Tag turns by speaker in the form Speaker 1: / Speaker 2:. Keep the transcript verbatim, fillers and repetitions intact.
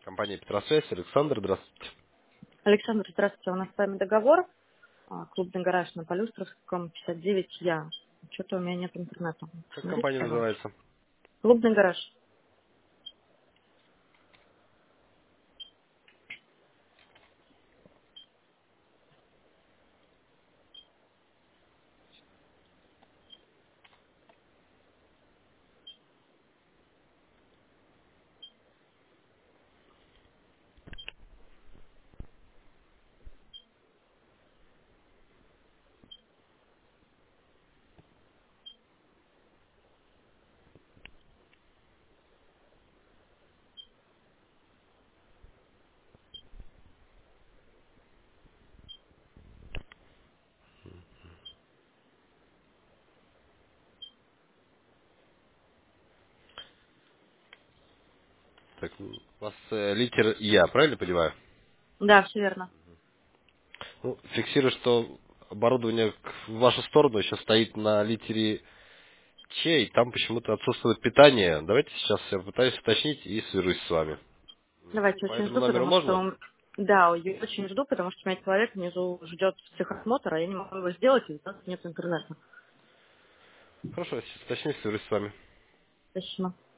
Speaker 1: Компания Петросвязь, Александр, здравствуйте.
Speaker 2: Александр, здравствуйте. У нас с вами договор. а, Клубный гараж на Полюстровском, пятьдесят девять Я. Что-то у меня нет интернета.
Speaker 1: Как
Speaker 2: Смотрите,
Speaker 1: компания
Speaker 2: пожалуйста.
Speaker 1: называется?
Speaker 2: Клубный гараж.
Speaker 1: Так, у вас э, литер Я, правильно понимаю?
Speaker 2: Да, все верно.
Speaker 1: Ну, фиксирую, что оборудование к- в вашу сторону еще стоит на литере Ч, и там почему-то отсутствует питание. Давайте сейчас я попытаюсь уточнить и свяжусь с вами.
Speaker 2: Давайте,
Speaker 1: По
Speaker 2: очень
Speaker 1: этому
Speaker 2: жду,
Speaker 1: номеру
Speaker 2: потому что...
Speaker 1: можно?
Speaker 2: он- Да, я очень жду, потому что у меня человек внизу ждет техосмотра, а я не могу его сделать, и у нас нет интернета.
Speaker 1: Хорошо, я сейчас уточню, свяжусь с вами.
Speaker 2: Спасибо.